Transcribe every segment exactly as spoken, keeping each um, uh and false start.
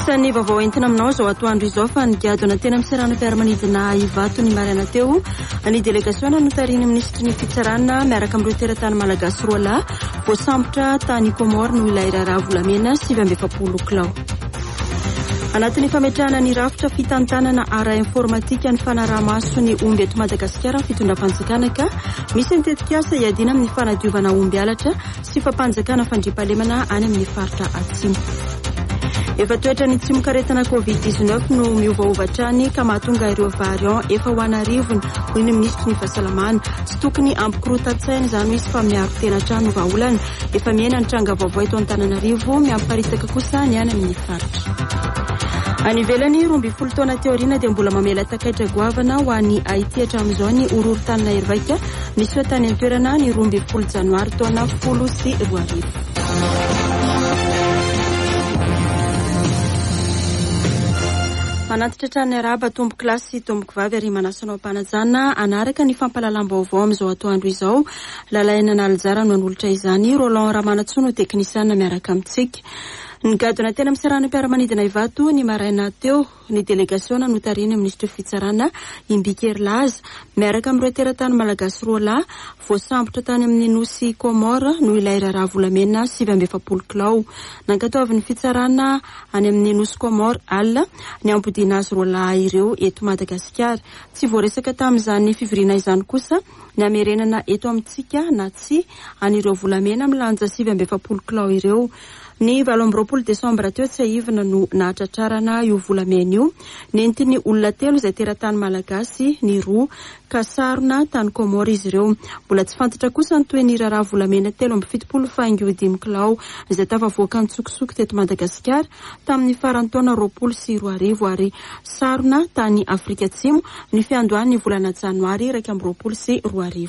Isan'ny vaovao entina aminao zao atoandro izao fa nigadona tena misarana mpiara-manidina Ivato ny marana teo ny delegasiona notariny ministry ny fitsarana miaraka amin'ireo teratany malagasy roa lahy voasambotra tany Komoro no ilay raharaha volamena sivy amby efapolo kilao. Anatin'ny fametrahana ny rafitra fitantanana ara informatika ny fanaraha-maso ny omby eto Madagasikara fitondram-panjakana ka misy nitetika asa iadina amin'ny fanadiovana omby alatra sy fampanjakana fandriampahalemana any amin'ny faritra atsimo. Efa toetra ny tsimokaretana covid dix-neuf no miovaovatra ny ka mahatonga ireo variant efa ho anarivony hoy ny ministry ny fahasalamana sy tokony ampikorotan-tsaina izany hoe izy fa miaro tena trano vahaolana efa miaina ny tranga vaovao eto Antananarivo miamparitaka kosa ny any amin'ny faritra. Any ivelany roa ambin'ny folo taona teoriana dia mbola mamela takaitra goavana ho an'ny Haïti hatramin'izao ny horohorotanana Hervaika nisy tany an-toerana ny roa ambin'ny folo janoary taona folo sy roa arivo. Manatitra trano araba tomboky lasy sy tomboky vavy ary manasanao ampanajana anaraka ny fampalalam-baovao amin'izao atoandro izao lalaina nalijara no anolotra izany Roland Ramanatsono teknisiana miaraka amintsika. Nigadona tena misarana mpiara-manidina Ivato ny maraina teo ny delegasiona notariny ministry fitsarana Imbikery Laza miaraka amin'ireo teratany malagasy roa lahy voasambotra tany amin'ny nosy Komoro no ilay raharaha volamena sivy amby efapolo kilao. Nankatoavin'ny fitsarana any amin'ny nosy Komoro alina ny ampodiana azy roa lahy ireo eto Madagasikara. Tsy voaresaka tamin'izany fivoriana izany kosa ny amerenana eto amintsika na tsy an'ireo volamena milanja sivy amby efapolo kilao ireo. Ny valo amby roapolo desambra teo tsy aivana no nahatratrarana io volamena io nentiny olona telo izay teratany malagasy ny roa ka sarona tany Komoro izy ireo. Mbola tsy fantatra kosa ny toy ny raharaha volamena telo amby fitopolo faingo dimy kilao izay tafavoaka ny tsokitsoko teto Madagasikara tamin'ny farany taona roapolo sy roa arivo ary sarona tany Afrika Atsimo ny fiandohan'ny volana janoary iraika amby roapolo sy roa arivo.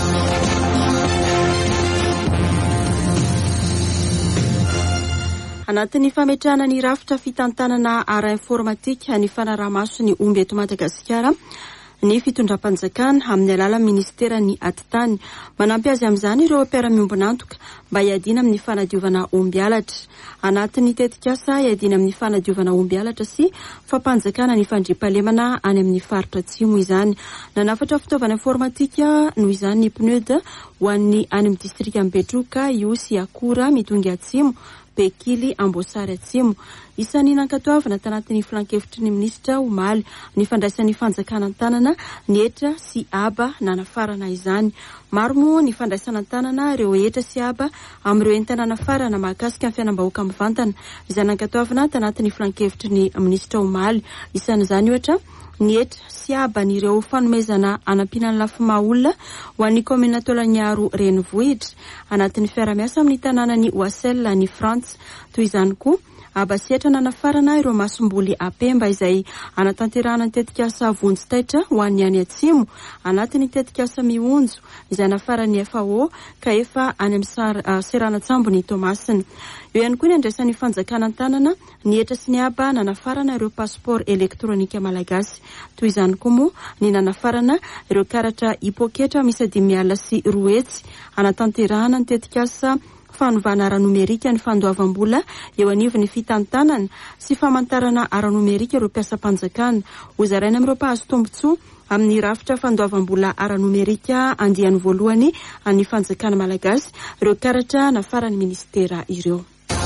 Anatin'ny fametrahana ny rafitra fitantanana ara informatika ny fanaraha-maso ny omby eto Madagasikara ny fitondram-panjakana amin'ny alalan'ny ministera ny atitany manampy azy amin'izany ireo mpiara-miombonantoka mba hiadina amin'ny fanadiovana omby alatra. Anatin'ny tetikasa hiadina amin'ny fanadiovana omby alatra sy fampanjakana ny fandriampahalemana any amin'ny faritra atsimo izany. Nanafatra fitaovana informatika no izany ny P N U D ho an'ny any amin'ny distrika Betroka io sy akora midongy atsimo Bekily Ambosary Atsimo. Isan'ny nankatoavana tanatin'ny filan-kevitry ny ministra omaly ny fandraisan'ny fanjakana an-tanana ny etra sy aba nanafarana izany. Maro moa ny fandraisana an-tanana ireo etra sy aba amin'ireo entana nafarana mahakasika ny fiainam-bahoaka mivantana izay nankatoavana tanatin'ny filan-kevitry ny ministra omaly. Isan'izany ohatra ny etra sy aba n'ireo fanomezana anampinan'ny lafi-maolona ho an'ny komina Tolaniaro Renivohitra anatin'ny fiara-miasa amin'ny tanàna ny Oasella ny Frantsa. Toy izany koa aba setra nanafarana ireo masomboly apemba izay anatanterahana ny tetikasa vonjy-taitra ho an'ny any atsimo anatin'ny tetikasa mionjo izay nafaran'ny F A O ka efa any amin'ny Serana-tsambo ny Tomasina. Eo ihany koa ny andraisan'ny fanjakana an-tanana ny etra sy ny aba nanafarana ireo pasiport elektronika malagasy. Toy izany koa moa ny nanafarana ireo karatra hipoketra misy dimy alina sy roa hetsy anatanterahana ny tetikasa fanovana ara-nomerika ny fandoavam-bola eo anivon'ny fitantanana sy famantarana ara-nomerika ireo mpiasam-panjakana. Hozaraina amin'ireo mpahazo tombotsoa amin'ny rafitra fandoavam-bola ara-nomerika andiany voalohany amin'ny fanjakana malagasy ireo karatra nafaran'ny ministera ireo.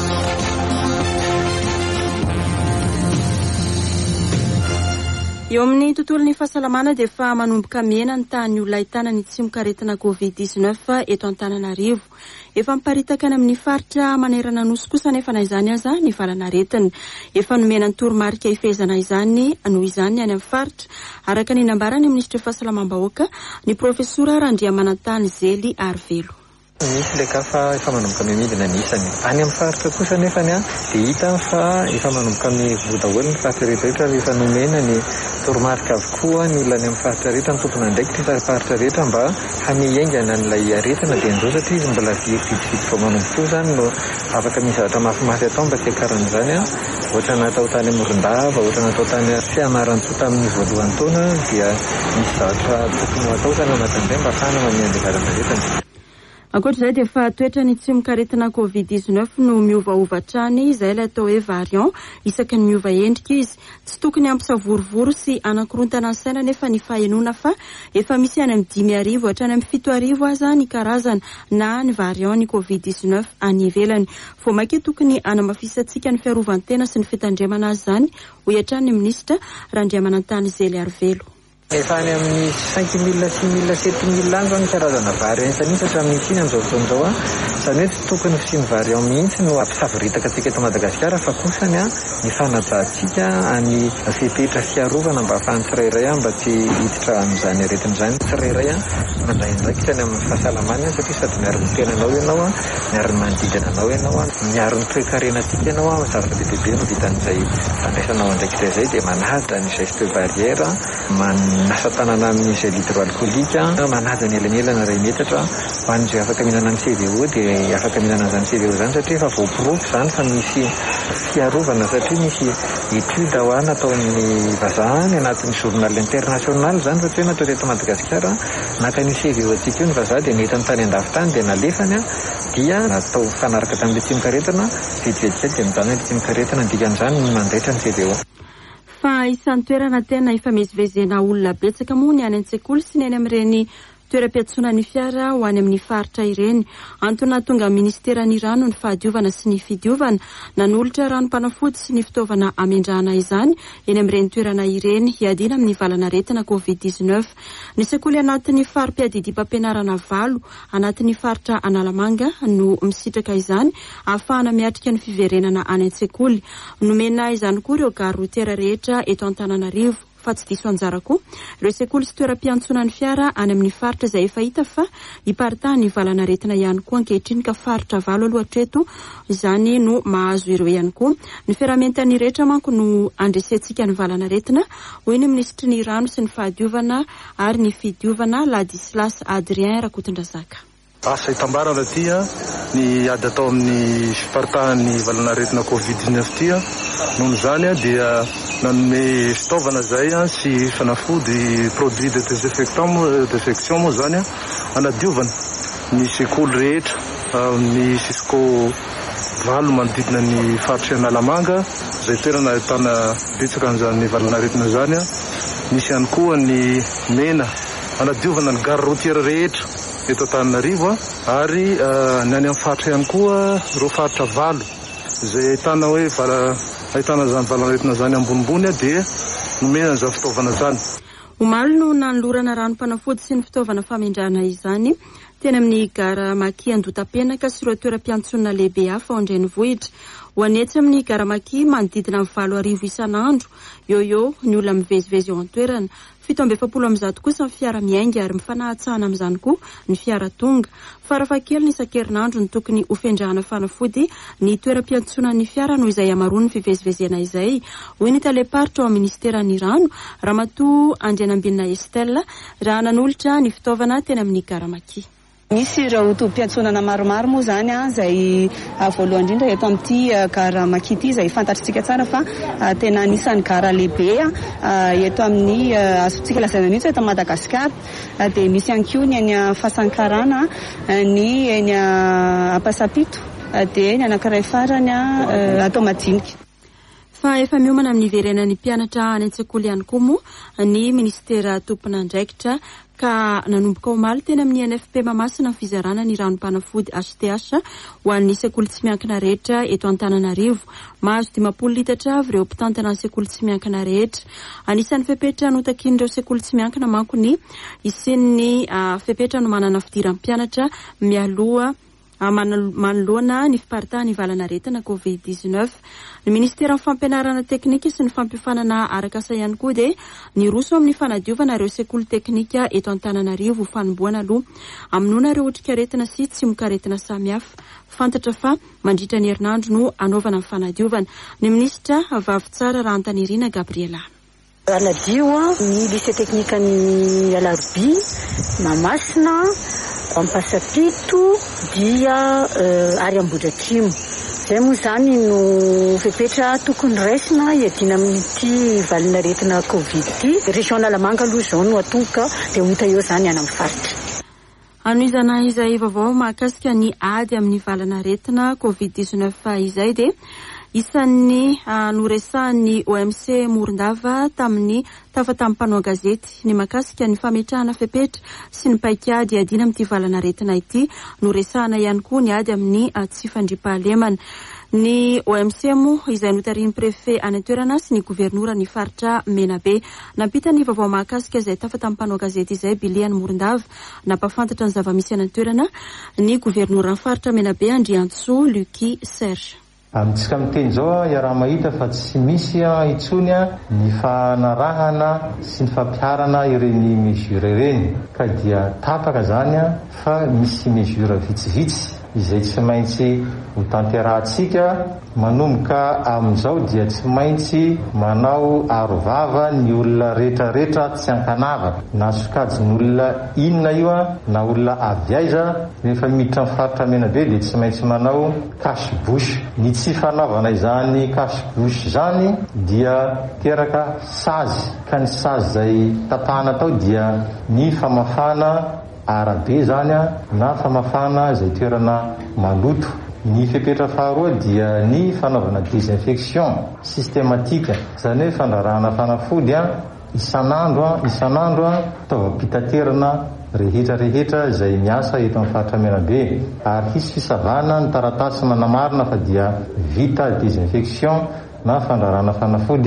Eo amin'ny tontolon'ny fahasalamana dia efa manomboka miena ny tany olona ahitana ny tsimokaretina covid dix-neuf eto Antananarivo. Efa miparitaka any amin'ny faritra manerana nosy kosa nefa na izany aza ny valanaretina. Efa nomena ny toromarika ifezana izany noho izany any amin'ny faritra araka ny nambarany ministry fahasalamam-bahoaka ny profesora Randriamanantany Zely Arvelo. Misy le kafa efa manomboka midina nisany any amin'ny faritra kosa nefa ny dia hita fa efa manomboka mivoa daholo ny faritra rehetra rehetra rehefa nomena ny toromarika avokoa ny olona any amin'ny faritra rehetra ny tompona ndraikitra faritra rehetra mba hamiaingana n'ilay aretina dia andao satria izy mbola vidividy vao manomboka io zany no afaka misy zavatra mafimafy atao mba tsy hakaran'izany a ohatra natao tany Morondava, ohatra natao tany fiamaran-tsoa tamin'ny voalohany taona dia misy zavatra tokony atao zany anatin'izay mba ahafahana mamian'ny varan'aretina. Ankoatr'izay dia efa toetra ny tsy mikaretina covid dix-neuf no miovaova trany izay ilay atao hoe variant isaky ny miova endrika izy. Tsy tokony ampisavorovoro sy anakorontana ny saina nefa ny fahenoana fa efa misy any amin'ny dimy arivo hatrany amin'ny fito arivo aza ny karazana na ny variant ny covid dix-neuf any ivelany. Vao mainka tokony anamafisantsika ny fiarovan-tena sy ny fitandremana azy zany, hoy hatrany ny minisitra Randriamanantany Zely Arvelo. Efa any amin'ny cinq mille, six mille, sept mille any zao ny karazana variant isan'iny satria misy iny amin'izao fotoana izao a. Izany hoe tsy tokony sy ny variant mihitsy no ampisavoritaka antsika eto Madagasikara fa kosany a ny fanajantsika any fepetra fiarovana mba ahafahan'ny tsirairay a mba tsy hiditra amin'izany aretin'izany tsirairay a mandraindraikitra any amin'ny fahasalamana satria sady miaro ny tenanao ianao a, miaro ny manodidina anao ianao a, miaro ny toe-karenantsika ianao a, zava-dehibe no vitan'izay fandraisanao andraikitra izay dia manaja ny geste barrière man nasa tanana amin'izay litro alcoolique manaja ny elanelana iray metatra ho an'izay afaka mihinana ny C V O dia afaka mihinana an'izany C V O zany satria efa voaporofo zany fa misy fiarovana satria misy étude ho any nataon'ny vazaha ny anatin'ny journal international zany fa tsy hoe natao teto Madagasikara naka ny C V O antsika io ny vazaha dia nentany tany an-dafy-tany dia nalefany a dia natao fanaraka tamin'ilay tsy mikaretina vetivety dia midana ilay tsy mikaretina dikan'izany mandaitra ny C V O. Fa isan'ny toerana tena ifamezivezena olona betsaka moa ny any an-tsekoly sy ny any amin'ireny toeram-piatsonan'ny fiara ho any amin'ny faritra ireny. Antony tonga ministeran'ny rano ny fahadiovana sy ny fidiovana nanolotra ranom-panafody sy ny fitaovana amendrahana izany eny amin'ireny toerana ireny hiadina amin'ny valana aretina covid dix-neuf. Ny sekoly anatin'ny farim-piadidim-pampianarana valo anatin'ny faritra Analamanga no misitraka izany ahafahana miatrika ny fiverenana any an-tsekoly. Nomena izany koa ireo gare routière rehetra eto Antananarivo. Fa tsy diso anjara koa ireo sekoly sy toeram-piantsonan'ny fiara any amin'ny faritra izay efa hita fa hiparitahan'ny valana aretina ihany koa ankehitriny ka faritra valo aloha hatreto izany no mahazo ireo ihany koa. Ny fiaramentany rehetra manko no andresentsika ny valana aretina hoy ny ministry ny rano sy ny fahadiovana ary ny fidiovana Ladislas Adrien Rakotondrazaka. Asa hitambarana tia ny ady atao amin'ny fiparitahan'ny valana aretina covid dix-neuf tia noho izany dia nanome fitaovana zay sy fanafody produit de désinfectant désinfection moa zany anadiovana ny sekoly rehetra ny Cisco valo manodidina ny faritra Analamanga zay toerana ahitana betsaka an'izany valana aretina zany. Misy ihany koa ny mena anadiovana ny gare routière rehetra eto Antananarivo ary ny any amin'ny faritra ihany koa ireo faritra valo izay ahitana hoe ahitana zany valana aretina zany ambonimbony dia nomena izany fitaovana zany. Omaly no nanolorana ranom-panafody sy ny fitaovana famindrana izany teny amin'ny gara Maki Andotapenaka sy ireo toeram-piantsonana lehibe hafa ao an-drenivohitra. Ho anetsy amin'ny gara Maki manodidina amin'ny valo arivo isan'andro eo eo ny olona mivezivezy eo an-toerana. Fito amby efapolo amby zato kosa ny fiara miainga ary mifanahatsahana amin'izany koa ny fiara tonga. Farafahakeliny isan-kerinandro ny tokony ofendrahana fanafody ny toeram-piantsonan'ny fiara noho izay amaroany ny fivezivezena izay. Hoy ny taleparitra ao amin'ny ministeran'ny rano Ramatoa Andrianambinina Estelle raha nanolotra ny fitaovana teny amin'ny gara Maki. Misy ireo tompom-piantsonana maromaro moa zany izay voalohany indrindra eto amin'ity gara Maki ity izay fantatritsika tsara fa tena anisan'ny gara lehibe eto amin'ny azontsika lazaina mihitsy eto Madagasikara. Dia misy ihany koa ny any Fasankarana, ny eny Ampasapito dia ny anankiray farany atao Madinika. Fa efa miomana amin'ny iverenan'ny mpianatra any an-tsekoly ihany koa moa ny ministera tompon'andraikitra ka nanomboka omaly teny amin'ny N F P Mahamasina ny fizarana ny ranom-panafody H T H ho an'ny sekoly tsy miankina rehetra eto Antananarivo. Mahazo dimapolo litatra avy ireo mpitantana ny sekoly tsy miankina rehetra. Anisan'ny fepetra notakin'ireo sekoly tsy miankina manko ny isin'ny fepetra no manana fidiran'ny mpianatra mialoha manoloana ny fiparitahan'ny valana aretina covid dix-neuf. Ny ministera fampianarana teknika sy ny fampifanana arakasa ihany koa dia ny roso amin'ny fanadiovana ireo sekoly teknika eto Antananarivo fanomboana aloha amonoana ireo otrikaretina sy tsy mokaretina samihafa. Fantatra fa mandritra ny herinandro no anaovana ny fanadiovana. Ny ministra Vavy Tsara Rantanirina Gabriela. Anadio ny lycée teknika ny Alarbi, Mahamasina, Ampasapito dia ary Ambohidratrimo. Zay moa zany no fepetra tokony raisina iadina amin'ity valina aretina covid ity. Région Analamanga aloha zao no atonga dia hota eo zany any amin'ny faritra. Anoizana izay vaovao mahakasika ny ady amin'ny valana retina covid dix-neuf izay dia isan'ny noresahan'ny O M C Morondava tamin'ny tafatampanao gazety ny mahakasika ny fametrahana fepetra sy ny paikady adina amin'ity valana retina ity, noresahana ihany koa ny ady amin'ny tsy fandriampahalemana. Ny O M C mo izay notarin'ny prefet any an-toerana sy ny governora ny faritra Menabe nampita ny vaovao mahakasika izay tafatampanao gazety izay Biliany Morondava, nampafantatra ny zava-misy any an-toerana ny governora ny faritra Menabe Andriantsoa Lucky Serge. Amintsika miteny zao iaraha mahita fa tsy misy itsony ny fanarahana sy ny fampiarana ireny mesure ireny, ka dia tapaka zany fa misy mesure vitsivitsy izay tsy maintsy ho tanterahantsika. Manomboka amin'izao dia tsy maintsy manao arovava ny olona rehetrarehetra tsy ankanava, na sokajin'olona inona io na olona avy aiza rehefa miditra amin'ny faritra Menabe dia tsy maintsy manao cache-bouche. Ny tsy fanaovana izany cache-bouche zany dia teraka sazy, ka ny sazy zay tapahana tao dia ny famafana arabe zany na famafana izay toerana maloto. Ny fepetra faharoa dia ny fanaovana désinfection systématique, zany hoe fandrarahana fanafody isan'andro isan'andro fitaterana rehetra rehetra izay miasa eto amin'ny faritra Menabe, ary hisy fisavana ny taratasy manamarina fa dia vita désinfection na fandrarahana fanafody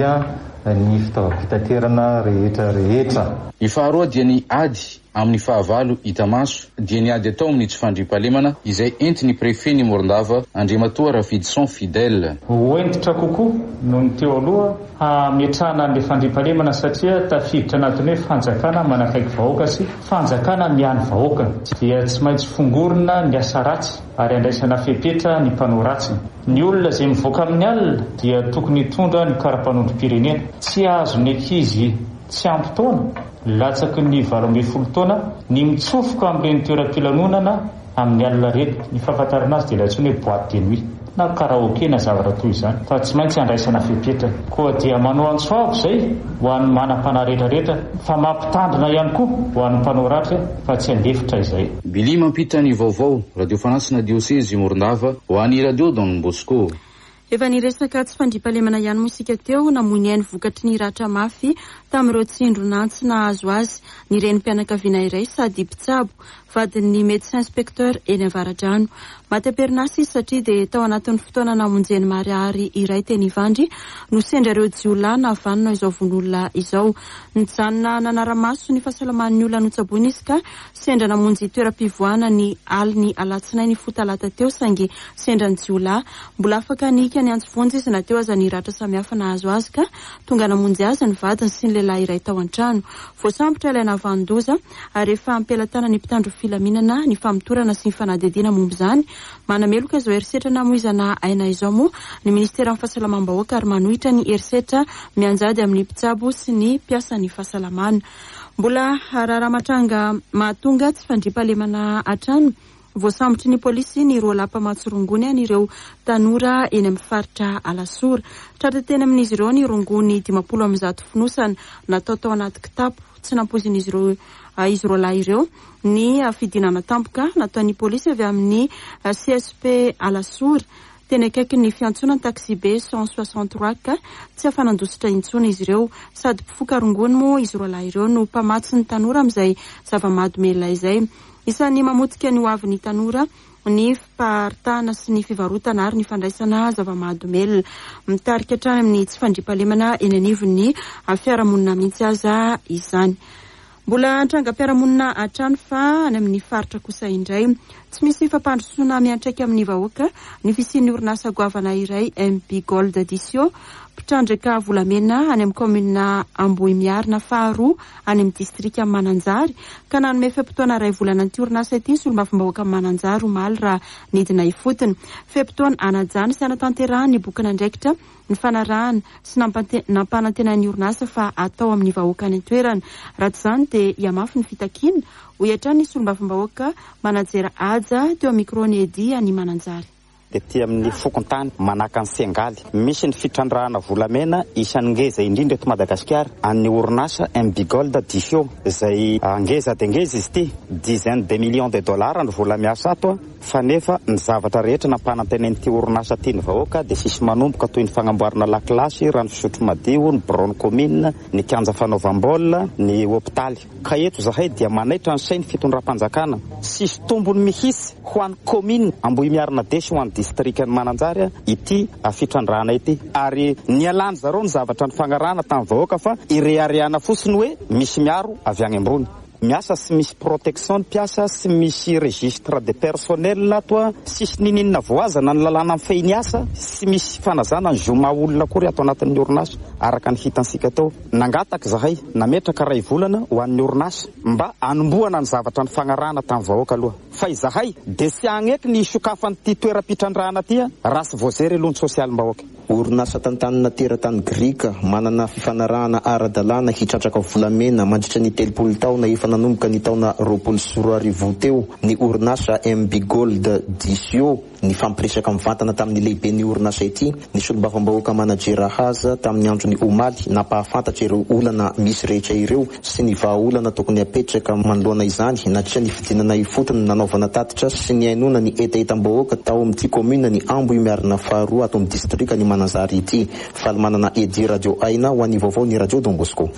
ny fitaovam-pitaterana rehetra rehetra. Ny faharoa dia ny ady amin'ny fahavalo hita maso, dia ny ady atao amin'ny tsy fandriampahalemana izay entiny prefet ny Morondava Andriamatoa Rafidson Fidèle. Hoentitra kokoa noho ny teo aloha hametrahana ny fandriampahalemana satria tafiditra anatiny hoe fanjakana manakaiky vahoaka sy fanjakana miany vahoaka, dia tsy maintsy fongorina ny asa ratsy ary andraisana fepetra ny mpanao ratsy. Ny olona izay mivoaka amin'ny alina dia tokony hitondra ny karapanondrom-pirenena, tsy azo ny ankizy tsy ampy taona latsaky ny valo ambin'ny folo taona ny mitsofoka amin'ireny toeram-pilanonana amin'ny alina reto. Ny fahafantarana azy dia latsony hoe boîte de nuit na karaoké na zavatra toy izany, fa tsy maintsy andraisana fepetra. Koa dia manao antsoavo izay ho an'ny manam-pana rehetrarehetra, fa mampitandrina ihany koa ho an'ny mpanao ratsy fa tsy andefitra izay. Bili mampita ny vaovao, radio fanasina diosezi Morondava ho an'ny radio Don Bosco. Efa niresaka tsy fandriampahalemana ihany moa isika teo namoy ny vokatry ny ratra mafy tamin'ireo tsindronantsy nahazo azy ny renim-pianakaviana iray sady mpitsabo vadin'ny médecin inspecteur eny Avaradrano. Matem-perinasa izy satria dia tao anatin'ny fotoana namonjeny mariary iray teny Ivandry no sendra ireo jiolahy navanona izao von'olona izao. Nijanona nanara-maso ny fahasalaman'ny olona notsaboina izy ka sendra namonjy toeram-pivoahana ny aliny alatsinainy fotalata teo saingy sendra ny jiolahy mbola afaka nika ny antsy vonjy izy nateo aza ny ratra samihafa nahazo azy ka tonga namonjy azy ny vadiny sy ny lehilahy iray tao an-trano. Voasambotra ilay navandoza ary efa ampelatana ny mpitandro filaminana ny famitorana sy ny fanadidina momba izany. Manameloka izao herisetra namoizana aina izao moa ny ministera amin'ny fahasalamam-bahoaka ary manohitra ny herisetra mianjady amin'ny mpitsabo sy ny mpiasan'ny fahasalamana. Mbola raramatranga mahatonga tsy fandriampahalemana atrano voasambotry ny polisy ny roa lapa matsorongony any ireo tanora eny amin'ny faritra Alasora. Tratra teny amin'izy ireo ny rongony dimapolo amin'ny zato finosana natao tao anaty kitapo tsy nampozin'izy ireo izy roa lahy ireo. Ny fidinana tampoka nataon'ny polisy avy amin'ny C S P Alasora teny akaiky ny fiantsonana taxi B cent soixante-trois ka tsy afanandositra intsony izy ireo sady mpifoka rongony moa izy roa lahy ireo no mpamatsy ny tanora amin'izay zava-mahadomelona izay. Isan'ny mamotika ny hoavin'ny tanora ny fiparitana sy ny fivarotana ary ny fandraisana zava-mahadomelona. Mitarika hatrany amin'ny tsy fandriampahalemana eny anivon'ny fiarahamonina mihitsy aza izany. Mbola antrangam-piarahamonina hatrany fa any amin'ny faritra kosa indray tsy misy fampandrosoana miantraika amin'ny vahoaka ny fisian'ny orinasa goavana iray M B Gold Addition mpitrandraka volamena any amin'ny komina Ambohimiarina faharoa any amin'ny distrika Mananjary ka nanome fe-potoana ray volana an'ity orinasa ity solombavambahoaka Mananjary omaly raha nidina ifotony. Fe-potoana anajany sy anatanterahany ny bokana andraikitra ny fanarahana sy nampanantenan'ny orinasa fa atao amin'ny vahoaka any an-toerana. Raha izany dia iamafy ny fitakiana ho iatran'ny solombavambahoaka manajera aja teo microny edy any Mananjary. dia ty amin'ny fokontany manaka ny Sengaly. Misy ny fitrandrahana volamena isan'ny ngeza indrindra eto Madagasikara an'ny orinasa M B Gold Disio izay ngeza dia ngeza izy ity, dizaine de millions de dollars ny vola miasa ato fa nefa ny zavatra rehetra nampanantenen'ity orinasa ity ny vahoaka dia sisy manomboka toy ny fagnamboarana lakilasy, rano fisotro madio, ny bron commune, ny kianja fanaovam-baolina, ny hôpitaly. Ka eto zahay dia manaitra ny sainy fitondram-panjakana sisy tombony mihitsy ho an'ny commune amboy miarina desy ho an'ny district ny Mananjary ity fitrandrahana ity, ary nialany zareo ny zavatra ny fagnarana tamin'ny vahoaka fa ireareana fotsiny hoe misy miaro avy any ambony. Miasa sy misy protection piasa sy misy registre de personnel atoa, sisy nininina voazana ny lalàna amin'ny fehiny asa, sy misy fanazana ny zoma olona kory ato anatin'ny orinasa. Araka ny hitansika tao, nangataka zahay nametraka ray volana ho an'ny orinasa mba anomboana ny zavatra ny fagnarana tamin'ny vahoaka aloha. Fa izahay dia sy agneky ny sokafan'ity toeram-pitrandrahana ty raha sy voazery lony sosialim-bahoaka. Orinasa tantanana teratany Grika manana fifanarahana ara-dalàna hitratraka volamena mandritra ny telopolo taona efa nanomboka ny taona roapolo sy roa arivo teo. Ny orinasa M B Gold Disio ny fampiresaka mivantana tamin'ny lehibe ny orinasa ity, ny solombavam-bahoaka manajera haza tamin'ny andro ny omaly napahafantatra ireo olana misy rehetra ireo sy ny vahaolana tokony apetraka manoloana izany natria ny fidinana ifotony nanaovana tatitra sy ny ainona ny etaetam-bahoaka tao amin'ity commune ny Amboy miarina faharoa ato amin'ny distrika ny Mananjary ity. Faly manana edy radio aina ho an'ny vaovao ny radio Don Bosco.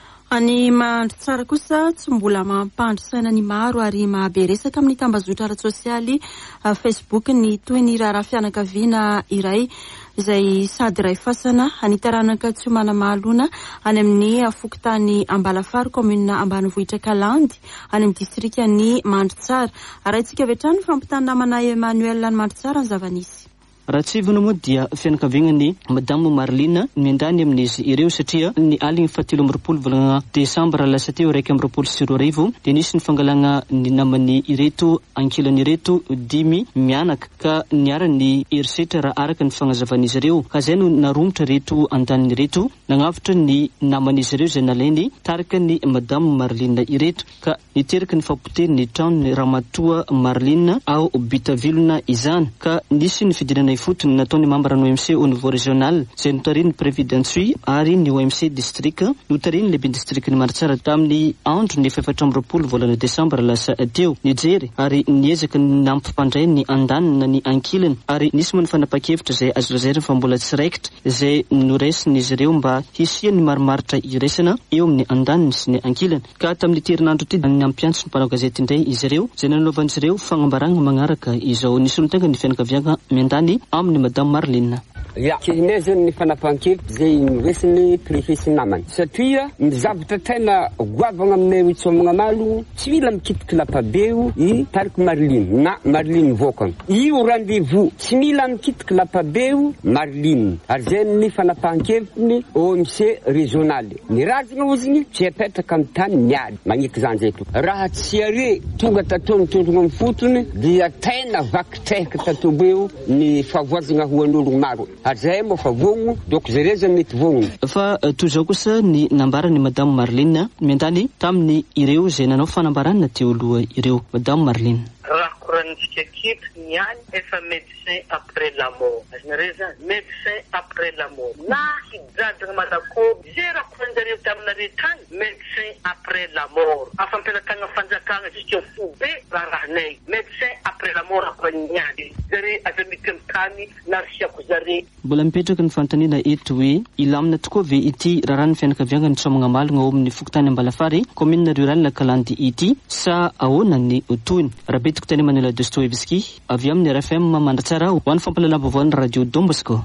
Any mahandro tsara kosa tsy mbola mampandry saina ny maro ary mahaberesaka amin'ny tambazotra ara-tsosialy Facebook ny toy ny raharaha fianakaviana iray izay sady ray fasana anitaranaka tsy manamahalona any amin'ny fokotany Ambalafary commune Ambanivohitra Kalandy any amin'ny distrika ny Mandritsara. Araintsika avy hatrany fampitany namana Emmanuel ny Mandritsara ny zavanisy. Raha tsy ivona moa dia fianakavianany Madame Marlina miandany amin'izy ireo satria ny aligny fahatelo amby roapolo volana Desambra lasa teo raika amby roapolo sy roa arivo dia nisy ny fangalana ny namany ireto ankilany ireto dimy mianaka ka niara ny erisetra raha araka ny fagnazavan'izy ireo ka zay no naromotra reto andaniny reto nagnavitra ny naman'izy ireo izay nalainy tarika ny Madame Marlina ireto ka niteraka ny fampoteny ny tranony Ramatoa Marlina ao Bitavilona izany ka nisy ny fidinana ifotony nataony membre ny O M C au niveau régional izay notariny prévidentsui ary ny O M C district notariny lehibe district ny Mandritsara tamin'ny andro ny efatra amby roapolo volana Desambra lasa teo nijery ary niezaka nampifandray ny andanina ny ankilany ary nisy moa ny fanapa-kevitra izay azo lazaina fa mbola tsy raikitra izay noraisiny ireo mba hisiany marimaritra iraisana eo amin'ny andaniny sy ny ankilany ka tamin'ny terinandro ity ny ampiantso ny mpanao gazety indray izy ireo izay nanaovan'izy ireo fagnambarana magnaraka izao nisy olon-tena ny fianakaviana miandany amin'ny Madame Marlina. Ya, kihine zany ny fanapahan-kevitra zay noresiny préfet sy namany satria ny zavatra tena goavagna aminay itsomagna malo tsy mila mikitiky lapabeo i tariky Marlina na Marlina vokany io rendez-vous tsy mila mikitiky lapabeo Marlina ary zay ny fanapahan-kevitriny O M C régional ny razana oziny tsy apetraka amin'ny tany miady magniky zany zay to raha tsy are tonga tatony tondrona amin'ny fotony dia tena vakitrehaka tatobeo ny favoazana ho an'olo maro ary zay moa fa vogno donc zereza mety vogno fa toy zao kosa ny nambarany Madame Marlina miandany tamin'ny ireo izay nanao fanambarana teo aloha ireo Madame Marlina. Raha koranitsika kitu niany efa médecin après la mort azinareza médecin après la mort na hijadana malako zay raha koranjareo taminareo tany médecin après la mort afampelatagna fanjakana jusqu'au fou be rahanay médecin après la mort akoraniany zare aza mitemy tany narisiako zare mbola mipetraka ny fanontaniana eto hoe ilamina tokoa ve ity raha ny fianakaviana ny tsomagna malogna ao amin'ny fokotany Ambalafary commune rurale Kalandy ity sa ahoana ny toiny raha betiko tany Manuela Dostoevski avy amin'ny R F M Mandritsara ho an'ny fampalalam-baovao ny radio Don Bosco.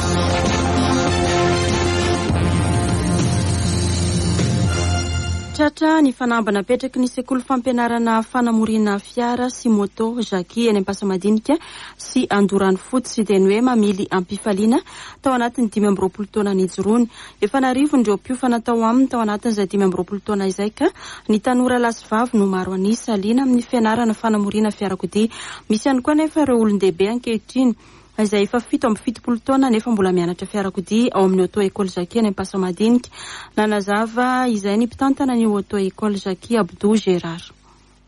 Tratra ny fanambana petraky ny sekoly fampianarana fanamorina fiara sy moto Jackie eny Ampasamadinika sy Andorany fotsy dia ny hoe mamily ampifaliana tao anatin'ny dimy amby roapolo taona nijoroany. Efa narivo ndreo mpiofana tao aminy tao anatin'izay dimy amby roapolo taona izay ka ny tanora lasy vavy no maro anisa liana amin'ny fianarana fanamorina fiarakodia. Misy ihany koa nefa ireo olon-dehibe ankehitriny izay efa fito amby fitopolo taona nefa mbola mianatra fiarakodia ao amin'ny auto école Jackie any Ampasamadinika. Nanazava izay ny mpitantana ny auto école Jackie Abdou Gérard.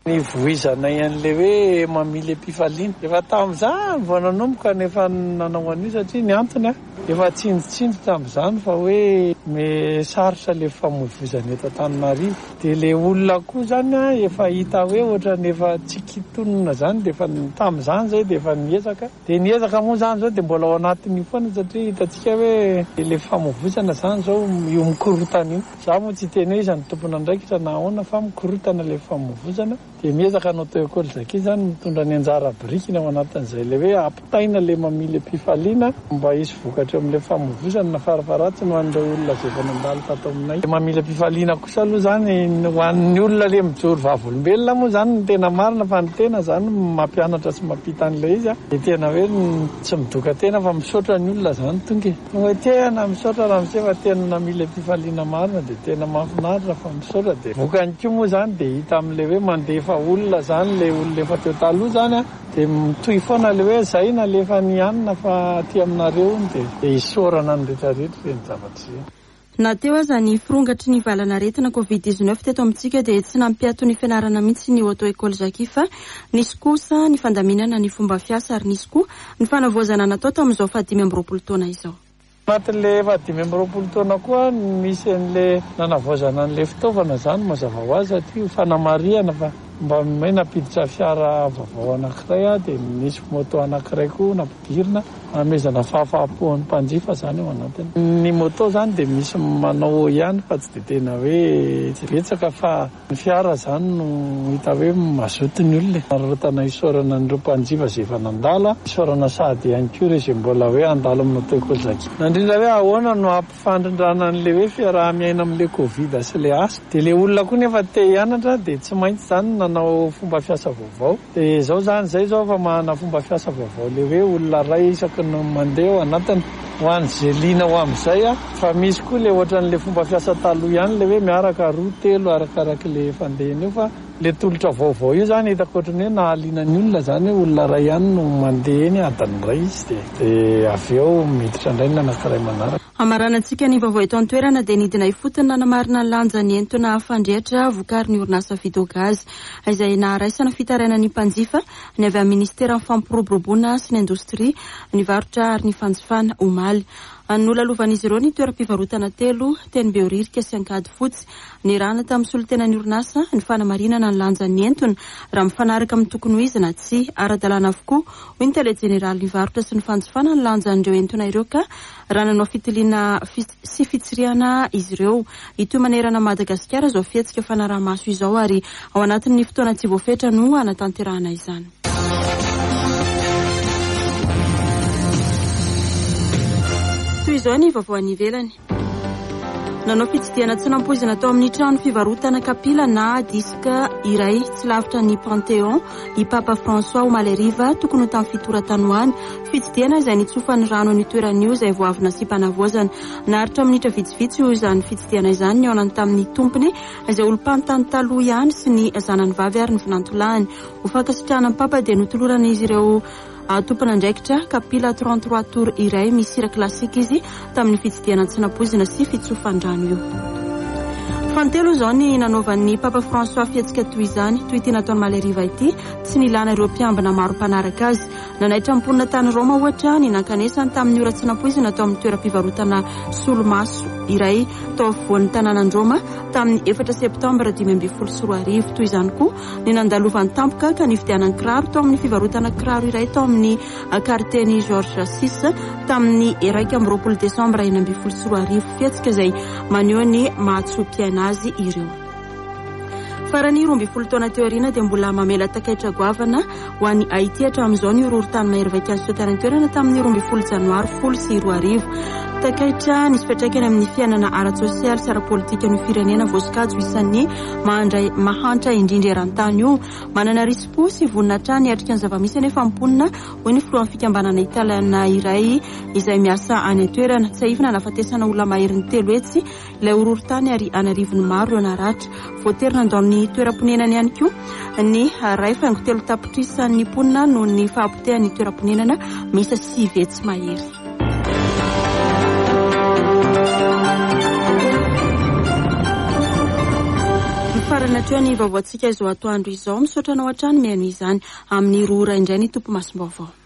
Ny voizana an'le hoe mamily mpifaliana efa tamin'izany vao nanomboka nefa nanao an'io satria ny antony a efa tsinjotsindro tamin'izany fa hoe me sarotra le famoivoizana eto Antananarivo dia le olona koa zany a efa hita hoe ohatra nefa tsy kitonina zany dia efa tamin'izany zay dia efa niezaka dia niezaka moa zany zao dia mbola ao anatin'io foana satria hitantsika hoe le famoivoizana zany zao io mikorotana io za moa tsy teny hoe izany tompona andraikitra na ahoana fa mikorotana le famoivoizana dia miezaka anao teo école zaki zany mitondra ny anjara birikiny ao anatin'izay le hoe ampitaina le mamily mpifaliana mba hisy vokatra amin'le famoivoizana na farafaratsy no an'ireo olona zay efa nandalo tato aminay. Mamily mpifaliana kosa aloha zany ho an'ny olona le mijoro vavolombelona moa zany ny tena marina fa ny tena zany mampianatra sy mampita an'ilay izy a dia tena hoe tsy midoka tena fa misaotra ny olona zany tonga hoe tena misaotra raha misefa tena namily mpifaliana marina dia tena mahafinaritra fa misaotra dia vokany koa moa zany dia hita amin'le hoe mandefa olona zany le olona efa teo taloha zany a dia mitohy foana le hoe zay na lefa nianina fa aty aminareo dia isaorana ny rehetrarehetra reny zavatra izay. Na teo aza ny firongatry ny valanaretina covid dix-neuf teto amintsika dia tsy nampiato ny fianarana mihitsy ny auto école Zaki fa nisy kosa ny fandaminana ny fomba fiasa ary nisy koa ny fanavoazana natao tamin'izao fahadimy amby roapolo taona izao. Anatin'le fahadimy amby roapolo taona koa misy an'le nanavoazana an'le fitaovana zany mazava ho azy aty fanamariana fa mba hoe napiditra fiara vaovao anankiray a dia nisy moto anankiray koa nampidirina amezana fahafahapoan'ny mpanjifa zany ao anatiny. Ny moto zany dia misy manao ihany fa tsy dia tena hoe tsy betsaka fa ny fiara zany no hita hoe mazoto ny olona narotana isaorana n'ireo mpanjifa zay efa nandala isaorana sady ihany koa ireo zay mbola hoe andalo amin'ny auto école Zaki. Nandrindra hoe ahoana no ampifandrindrana an'le hoe fiaraha-miaina amin'le covid sy le asa dia le olona koa nefa te hianatra dia tsy maintsy zany nanao fomba fiasa vaovao dia zao zany zay zao fa mahana fomba fiasa vaovao le hoe olona ray isaky no mandeha ao anatiny ho an'ny zelina ho amin'izay a fa misy koa le ohatran'le fomba fiasa taloha ihany le hoe miaraka roa telo arakaraka le fandehany io fa le tolotra vaovao io zany hitako ohatrany hoe nahaliana ny olona zany hoe olona ray ihany no mandeha eny adany ray izy dia dia avy eo miditra indray ny anankiray manaraka. Amaranantsika ny vaovao eto an-toerana dia nidina ifotony nanamarina ny lanja ny entona fandrehatra vokary ny orinasa Vidogaz izay naharaisana fitaraina ny mpanjifa ny avy amin'ny ministera ny fampiroboroboana sy ny indostria ny varotra ary ny fanjifana omaly. Nolalovan'izy ireo ny toeram-pivarotana telo teny Beoririka sy Ankady fotsy ny rana tamin'ny solotena ny orinasa ny fanamarinana ny lanjan'ny entona raha mifanaraka amin'ny tokony ho izy na tsy ara-dalàna avokoa hoy ny tele jeneraly ny varotra sy ny fanjifana ny lanjan'ireo entona ireo ka raha nanao fitiliana sy fitsiriana izy ireo. Ito manerana Madagasikara izao fihetsika fanaraha-maso izao ary ao anatin'ny fotoana tsy voafetra no anatanterahana izany. Toy izao ny vaovao any ivelany. Nanao fitsidiana tsy nampoizina tao amin'ny trano fivarotana kapila na diska iray tsy lavitra ny Panthéon i Papa François Omaleriva tokony ho tamin'ny fitoratany ho any. Fitsidiana izay nitsofan'ny rano ny toeran'io izay vao avy nasiam-panavoazana. Naharitra minitra vitsivitsy io izany fitsidiana izany ny aonany tamin'ny tompony izay olo-mpanontany taloha ihany sy ny zanany vavy ary ny vinantolahany. Ho fankasitrahana Papa dia notolorana izy ireo tompona andraikitra kapila trente-trois tour iray misy hira klasika izy tamin'ny fitsidiana tsy nampoizina sy fitsofandrano io. Fantelo izao ny nanaovan'ny Papa François fihetsika toy izany toy ity nataony Maleriva ity tsy nilana ireo mpiambina maro mpanaraka azy. Nanaitra amponina tany Roma ohatra ny nankanesany tamin'ny ora tsy nampoizina tao amin'ny toeram-pivarotana solomaso iray tao afovoan'ny tanànan Roma tamin'ny efatra septambra dimy ambin'ny folo sy roa arivo. Toy izany koa ny nandalovan'ny tampoka ka nividianany kiraro tao amin'ny fivarotana kiraro iray tao amin'ny karteny Georges six tamin'ny iraika amby roapolo desambra enina ambin'ny folo sy roa arivo fihetsika izay maneho ny mahatso-piaina azy ireo. Farany roa ambin'ny folo taona teo aoriana dia mbola mamela takaitra goavana ho an'ny Haïti hatramin'izao ny horohorontany mahery-vaika ny soetanany toerana tamin'ny roa ambin'ny folo janoary folo sy roa arivo. Takaitra nisy fiantraikany amin'ny fiainana ara-tsosialy sy ara-politika ny firenena voasokajy isan'ny mahandray mahantra indrindra eran-tany io. Manana rispo sy voninahitra ny atrika ny zavamisy nefa mponina hoy ny filohan'ny fikambanana italiana iray izay miasa any an-toerana. Tsy ahifina nafatesana olona mahery ny telo etsy ilay horohorontany ary anarivony maro eo naratra. Voaterina andao ny toeram-ponenany ihany koa ny ray faingo telo tapitrisan'ny mponina noho ny fahapotehan'ny toeram-ponenana misy sivy etsy mahery. marina teo ny vaovaontsika izao atoandro izao misaotra anao hatrany mihaino izany amin'ny roa ray indray ny tompo masom-baovao.